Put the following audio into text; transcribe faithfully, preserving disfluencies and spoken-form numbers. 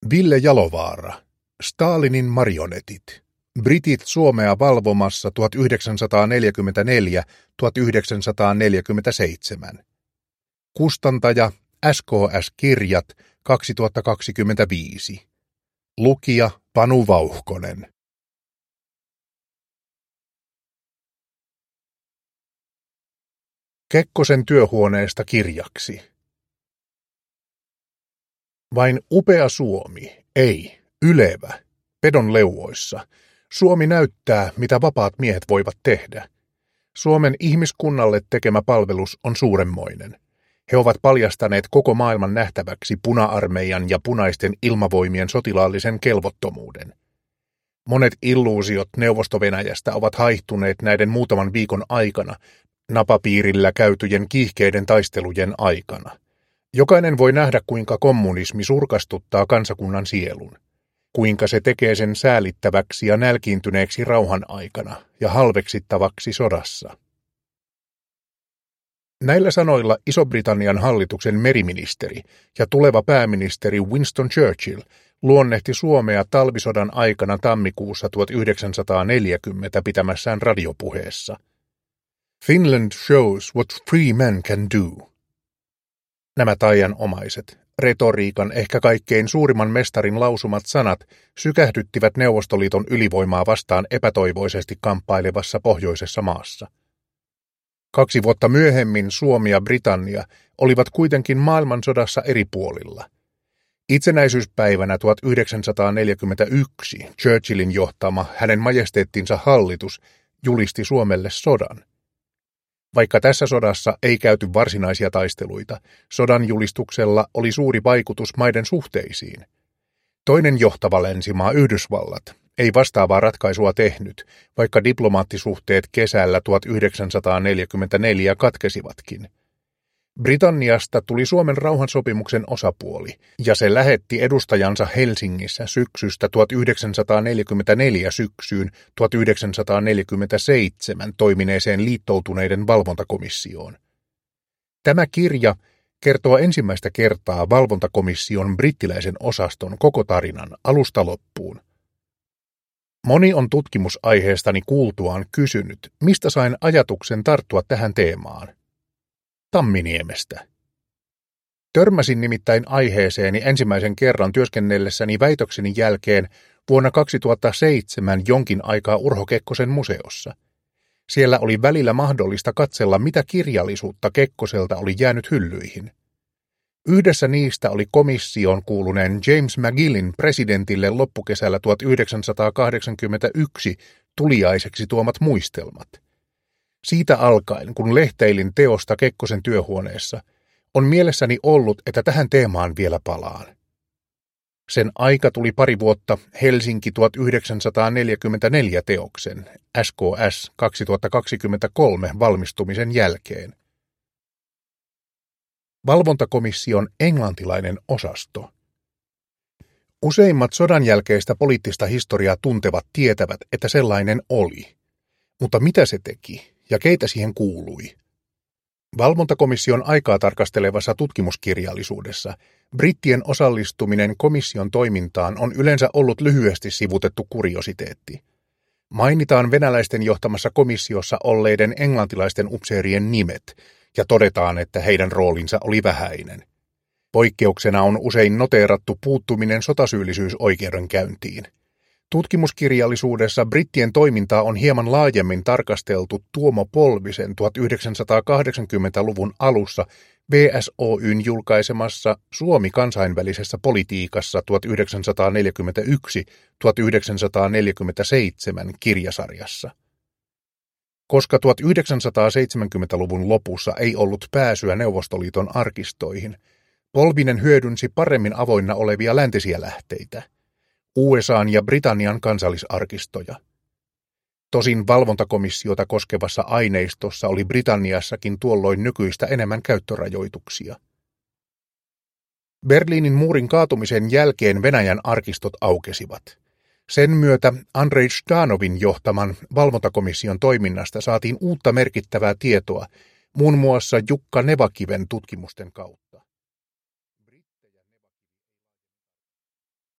Ville Jalovaara. Stalinin marionetit. Britit Suomea valvomassa tuhatyhdeksänsataaneljäkymmentäneljä–tuhatyhdeksänsataaneljäkymmentäseitsemän. Kustantaja S K S-kirjat kaksituhattakaksikymmentäviisi. Lukija Panu Vauhkonen. Kekkosen työhuoneesta kirjaksi. Vain upea Suomi, ei, ylevä, pedon leuoissa. Suomi näyttää, mitä vapaat miehet voivat tehdä. Suomen ihmiskunnalle tekemä palvelus on suuremmoinen. He ovat paljastaneet koko maailman nähtäväksi puna-armeijan ja punaisten ilmavoimien sotilaallisen kelvottomuuden. Monet illuusiot Neuvosto-Venäjästä ovat haihtuneet näiden muutaman viikon aikana, napapiirillä käytyjen kiihkeiden taistelujen aikana. Jokainen voi nähdä, kuinka kommunismi surkastuttaa kansakunnan sielun, kuinka se tekee sen säälittäväksi ja nälkiintyneeksi rauhan aikana ja halveksittavaksi sodassa. Näillä sanoilla Iso-Britannian hallituksen meriministeri ja tuleva pääministeri Winston Churchill luonnehti Suomea talvisodan aikana tammikuussa tuhatyhdeksänsataaneljäkymmentä pitämässään radiopuheessa. Finland shows what free men can do. Nämä taianomaiset, retoriikan ehkä kaikkein suurimman mestarin lausumat sanat sykähdyttivät Neuvostoliiton ylivoimaa vastaan epätoivoisesti kamppailevassa pohjoisessa maassa. Kaksi vuotta myöhemmin Suomi ja Britannia olivat kuitenkin maailmansodassa eri puolilla. Itsenäisyyspäivänä tuhatyhdeksänsataaneljäkymmentäyksi Churchillin johtama hänen majesteettinsa hallitus julisti Suomelle sodan. Vaikka tässä sodassa ei käyty varsinaisia taisteluita, sodan julistuksella oli suuri vaikutus maiden suhteisiin. Toinen johtava länsimaa Yhdysvallat ei vastaavaa ratkaisua tehnyt, vaikka diplomaattisuhteet kesällä tuhatyhdeksänsataaneljäkymmentäneljä katkesivatkin. Britanniasta tuli Suomen rauhansopimuksen osapuoli, ja se lähetti edustajansa Helsingissä syksystä tuhatyhdeksänsataaneljäkymmentäneljä syksyyn tuhatyhdeksänsataaneljäkymmentäseitsemän toimineeseen liittoutuneiden valvontakomissioon. Tämä kirja kertoo ensimmäistä kertaa valvontakomission brittiläisen osaston koko tarinan alusta loppuun. Moni on tutkimusaiheestani kuultuaan kysynyt, mistä sain ajatuksen tarttua tähän teemaan. Tamminiemestä. Törmäsin nimittäin aiheeseeni ensimmäisen kerran työskennellessäni väitökseni jälkeen vuonna kaksituhattaseitsemän jonkin aikaa Urho Kekkosen museossa. Siellä oli välillä mahdollista katsella, mitä kirjallisuutta Kekkoselta oli jäänyt hyllyihin. Yhdessä niistä oli komissioon kuuluneen James McGillin presidentille loppukesällä tuhatyhdeksänsataakahdeksankymmentäyksi tuliaiseksi tuomat muistelmat. Siitä alkaen, kun lehteilin teosta Kekkosen työhuoneessa, on mielessäni ollut, että tähän teemaan vielä palaan. Sen aika tuli pari vuotta Helsinki tuhatyhdeksänsataaneljäkymmentäneljä teoksen, S K S kaksituhattakaksikymmentäkolme valmistumisen jälkeen. Valvontakomission englantilainen osasto. Useimmat sodan jälkeistä poliittista historiaa tuntevat tietävät, että sellainen oli. Mutta mitä se teki ja keitä siihen kuului? Valvontakomission aikaa tarkastelevassa tutkimuskirjallisuudessa brittien osallistuminen komission toimintaan on yleensä ollut lyhyesti sivutettu kuriositeetti. Mainitaan venäläisten johtamassa komissiossa olleiden englantilaisten upseerien nimet ja todetaan, että heidän roolinsa oli vähäinen. Poikkeuksena on usein noteerattu puuttuminen sotasyyllisyysoikeudenkäyntiin. Tutkimuskirjallisuudessa brittien toimintaa on hieman laajemmin tarkasteltu Tuomo Polvisen tuhatyhdeksänsataakahdeksankymmentäluvun alussa V S O Y:n julkaisemassa Suomi kansainvälisessä politiikassa tuhatyhdeksänsataaneljäkymmentäyksi–tuhatyhdeksänsataaneljäkymmentäseitsemän kirjasarjassa. Koska tuhatyhdeksänsataaseitsemänkymmentäluvun lopussa ei ollut pääsyä Neuvostoliiton arkistoihin, Polvinen hyödynsi paremmin avoinna olevia läntisiä lähteitä, U S A:n ja Britannian kansallisarkistoja. Tosin valvontakomissiota koskevassa aineistossa oli Britanniassakin tuolloin nykyistä enemmän käyttörajoituksia. Berliinin muurin kaatumisen jälkeen Venäjän arkistot aukesivat. Sen myötä Andrei Zhdanovin johtaman valvontakomission toiminnasta saatiin uutta merkittävää tietoa, muun muassa Jukka Nevakiven tutkimusten kautta.